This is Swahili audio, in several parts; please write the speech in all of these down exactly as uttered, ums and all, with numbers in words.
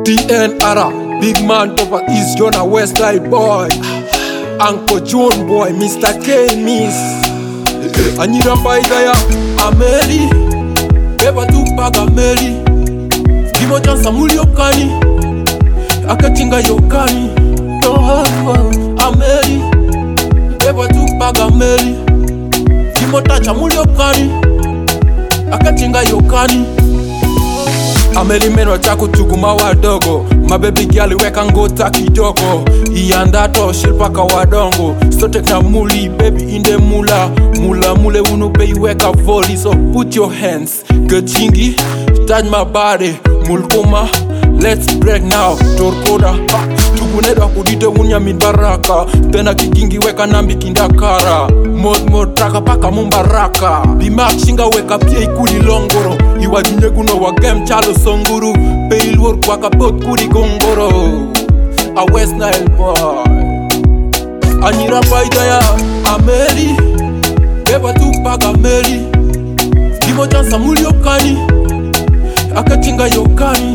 T N Ara, big man topper East Jona West Side boy. Uncle John boy, Mister K Miss. Anyira Baidaya, Ameli. Beba Tupac Ameli. Dimo Jansa Muli Yokani. Akatinga Yokani. Ameli. Beba Tupac Ameli. Dimo Tacha Muli Yokani. Akatinga Yokani. Ameli meno chaku chukuma wadogo. Mababy girl weka ngota kidogo. Iyandato shilpaka wadongo. So take na muli baby in the mula. Mula mule unu pay weka volley. So put your hands. Gachingi, touch my body. Mulkuma, let's break now. Torkoda, tukunedwa kudite unya midbaraka. Tena kikingi weka nambi kindakara. Mod mod traka paka mumbaraka. Bimak shinga weka pia ikuli longoro. Iwa jinyekuno wa game chalo songuru. Pay work waka pot kuri gongoro. A West Nile boy. Anyira Baidaya, Ameli. Beba Tupac Ameli. Dimo Jansa Muli Yokani. Akatinga Yokani.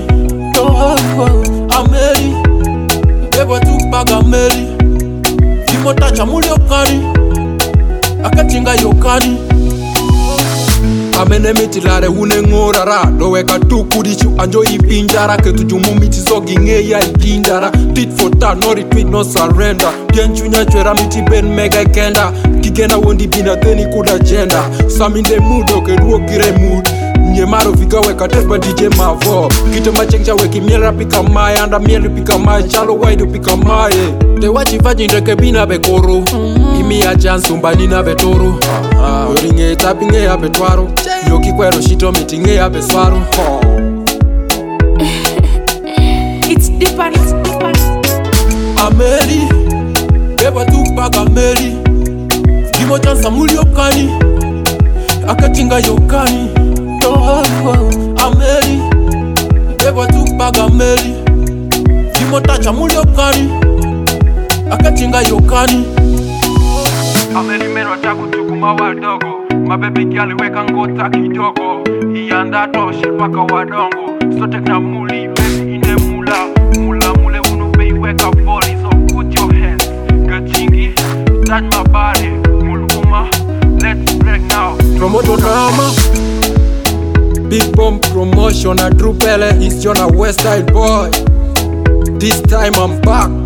Ameli. Beba Tupac Ameli. Dimo Tacha Muli Yokani. Akatinga Yokani. Amene mitilare une ngorara. Doweka tukudichu anjo ipinjara. Ketu jumu miti zogi ngeya ikindara. Tit for tat, no retreat, no surrender. Pienchunya chwera miti ben mega kenda. Kigena wondi bina teni kuda jenda. Some in the mood, okay, duo gire mood. Nyemaro vika weka tesba D J Mavo. Kito machenja weki miera pika mae. Anda miera pika mae, chalo waido pika mae. Te wachi vaji ndeke bina bekoro. Imi ya jansumba nina betoro. Yoringe tapinge ya betwaro. Yoki kwero shito mitinge ya beswaro. It's different, it's different. Ameli. Beba Tupac Ameli. Dimo Jansa Muli Yokani. Akatinga Yokani. Ameli. Beba Tupac Ameli. Dimo Tacha Muli Yokani. Akatinga Yokani. Ameli meno chaku chukuma wadogo. Mababy girl weka ngota kidogo. Iyandato shilpaka wadongo. So take na muli baby in the mula. Mula mule unu pay weka volley. So put your hands. Gachingi, touch my body. Mulkuma, let's break now. Promoto drama. Big Bomb Promotion. A Drew Pele, East Jona West Side boy. This time I'm back.